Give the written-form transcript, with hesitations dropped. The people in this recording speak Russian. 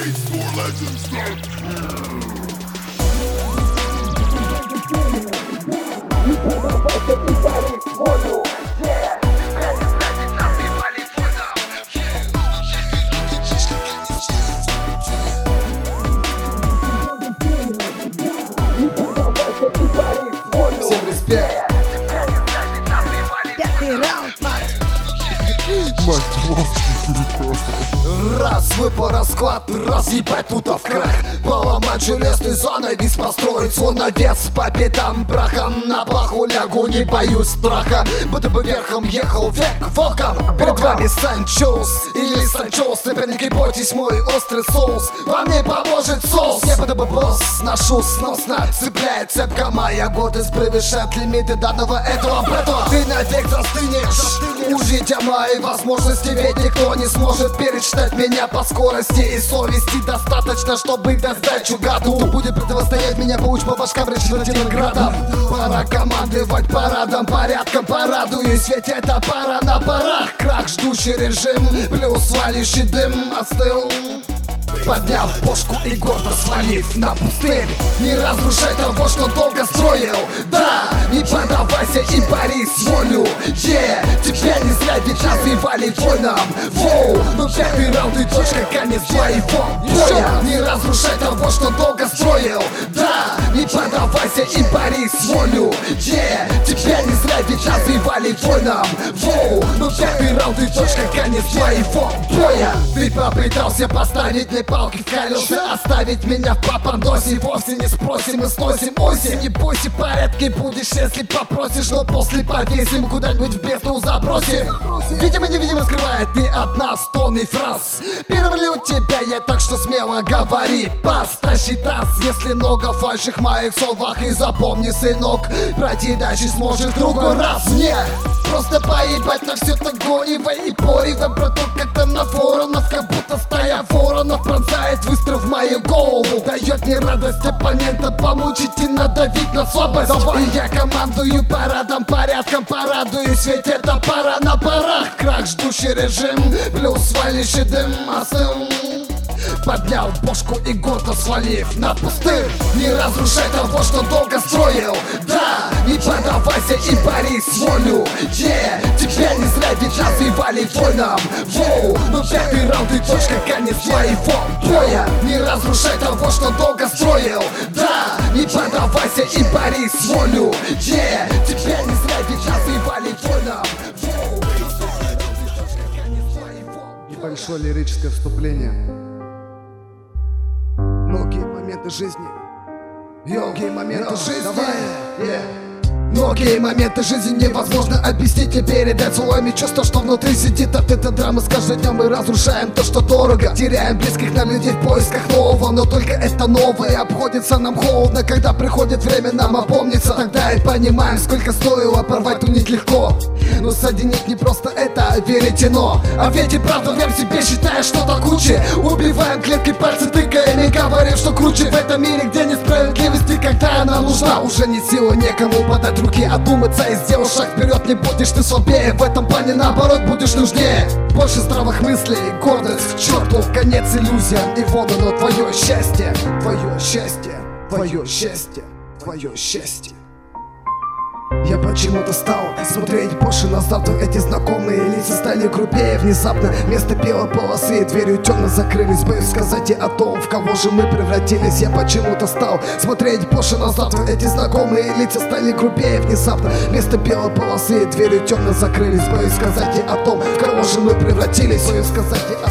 makes more legends start. Всем респект. Пятый раунд, Раз, выпал расклад, разъебать тут в крах. Поломать железный занавес, построить свой навес. По пятам прахом на плаху лягу, не боюсь страха. Будто бы верхом ехал век волком. Перед вами Санчоус или Санчоус. Наверняка бойтесь мой острый соус. Вам не поможет соус. Я будто бы босс, ношу сносно. Цепляет цепка моя гордость, превышает лимиты данного этого брэда. Ты навек застынешь, увидя мои возможности. Ведь никто не сможет перечитать меня по скорости и совести. Достаточно, чтобы дать сдачу гаду. Кто будет противостоять меня, получ по башкам речитативным градом. Пора командовать парадом, порядком порадуюсь. Ведь это пора на парах. Крах, ждущий режим, плюс валящий дым остыл. Подняв бошку и гордо свалив на пустырь. Не разрушай того, что долго строил. Да, не поддавайся и борись волю. Тебя не зря ведь развивали воинам. Воу, но пятый раунд и точка, конец твоего боя. Не разрушай того, что долго строил. Да, не поддавайся и борись волю. Тебя не зря ведь развивали воинам. Воу, но пятый раунд и точка, конец твоего боя. Ты попытался поставить мне палки в колеса, оставить меня в папандосе. Вовсе не спросим, мы сносим осень. Не бойся, порядке будешь, если попросишь. Но после повесим, куда-нибудь в бездну забросим. Видимо-невидимо скрывает ты от нас тонны фраз. Первый ли у тебя я, так что смело говори. Пас, тащи таз, если много фальших в моих словах. И запомни, сынок, пройти дальше сможешь в другой раз. Мне просто поебать на все так гонивай и поривай. Про то, как там на воронов, как будто стая воронов пронзает выстрел в мою голову. Дает мне радость оппонента помучить и надавить на слабость. И я командую парадом, порядком порадуюсь. Ведь это пора на парах. Крах, ждущий режим, плюс валящий дым остыл. Поднял бошку и гордо свалив на пустырь. Не разрушай того, что долго строил. Да, не поддавайся и борись волю. Тебя не зря ведь развивали воинам. Воу, но пятый раунд и точка, конец твоего боя. Не разрушай того, что долго строил. Да, не поддавайся и борись волю. Тебя не зря ведь развивали воинам. Воу, но пятый раунд и точка, конец твоего боя. Небольшое лирическое вступление. Многие моменты жизни. Многие моменты жизни. Многие моменты жизни невозможно объяснить и передать словами. Чувство, что внутри сидит от этой драмы. С каждым днем мы разрушаем то, что дорого. Теряем близких нам людей в поисках нового. Но только это новое обходится нам холодно. Когда приходит время нам опомниться, тогда и понимаем, сколько стоило порвать ту нить легко. Но соединить не просто это, а веретено. А ведь и правда верь себе, считая что-то круче. Убиваем клетки, пальцы тыкаем и говорим, что круче. В этом мире, где несправедливости, когда она нужна, уже не сила некому подать руки, одуматься и сделать шаг вперед. Не будешь ты слабее, в этом плане наоборот будешь нужнее. Больше здравых мыслей, гордость, к черту, конец иллюзиям. И вот оно твое счастье, твое счастье, твое счастье, твое счастье. Я почему-то стал смотреть больше на завтра. Эти знакомые лица стали грубее внезапно. Вместо белой полосы дверью темно закрылись. Боюсь сказать и о том, в кого же мы превратились. Я почему-то стал смотреть больше на завтра. Эти знакомые лица стали грубее внезапно. Вместо белой полосы дверью темно закрылись. Боюсь сказать и о том, в кого же мы превратились. Боюсь сказать и о